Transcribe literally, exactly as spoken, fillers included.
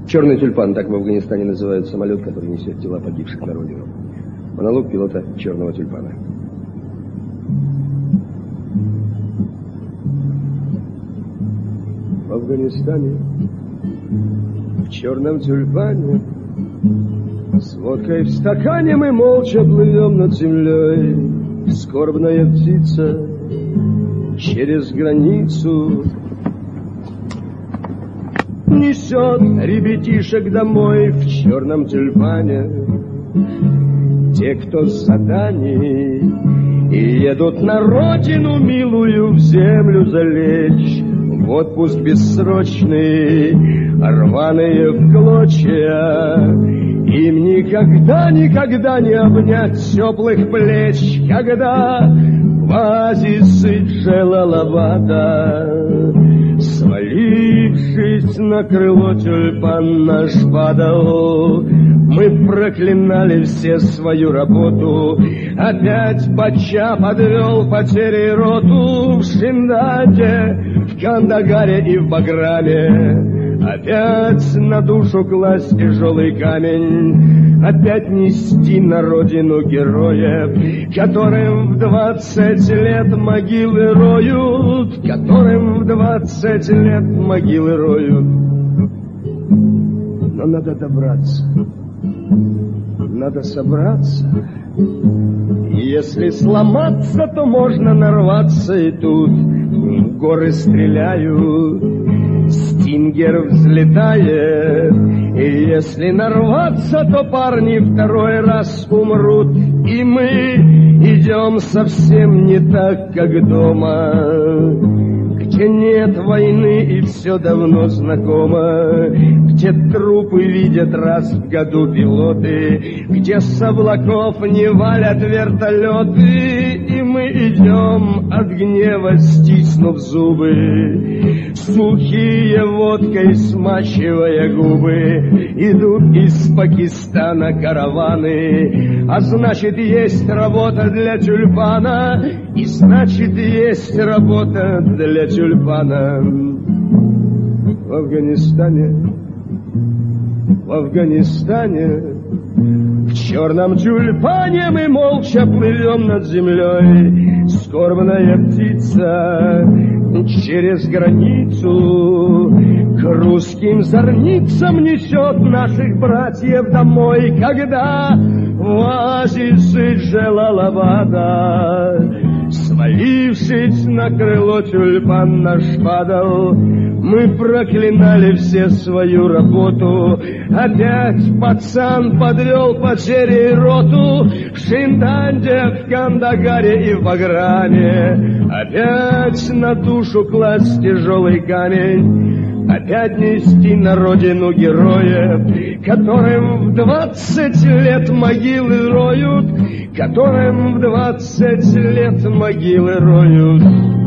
Черный тюльпан, так в Афганистане называют самолет, который несет тела погибших на родину. Монолог пилота черного тюльпана. В Афганистане, в черном тюльпане, с водкой в стакане мы молча плывем над землей. Скорбная птица через границу несет ребятишек домой в черном тюльпане. Те, кто с заданий, и едут на родину милую в землю залечь, в отпуск бессрочный, рваные в клочья. Им никогда, никогда не обнять теплых плеч, когда в оазисы Джелалабада, свалившись на крыло, тюльпан наш падал. Мы проклинали все свою работу. Опять Пача подвел потери роту в Шиндаде, в Кандагаре и в Баграме. Опять на душу класть тяжелый камень, опять нести на родину героев, которым в двадцать лет могилы роют, которым в двадцать лет могилы роют. Но надо добраться, надо собраться. Если сломаться, то можно нарваться, и тут горы стреляют, стингер взлетает. И если нарваться, то парни второй раз умрут. И мы идем совсем не так, как дома, где нет войны и все давно знакомо, где трупы видят раз в году пилоты, где с облаков не валят вертолеты. И мы идем от гнева, стиснув зубы, сухие водкой смачивая губы. Идут из Пакистана караваны, а значит есть работа для тюльпана, и значит есть работа для тюльпана. В Афганистане, в Афганистане, в черном тюльпане мы молча плывем над землей. Скорбная птица через границу к русским зорницам несет наших братьев домой, когда в оазисы Джелалабада, свалившись на крыло, тюльпан наш падал. Мы проклинали все свою работу. Опять пацан подвел потери роту в Шинданде, в Кандагаре и в Баграме. Опять на душу класть тяжелый камень, опять нести на родину героев, которым в двадцать лет могилы роют, которым в двадцать лет могилы роют.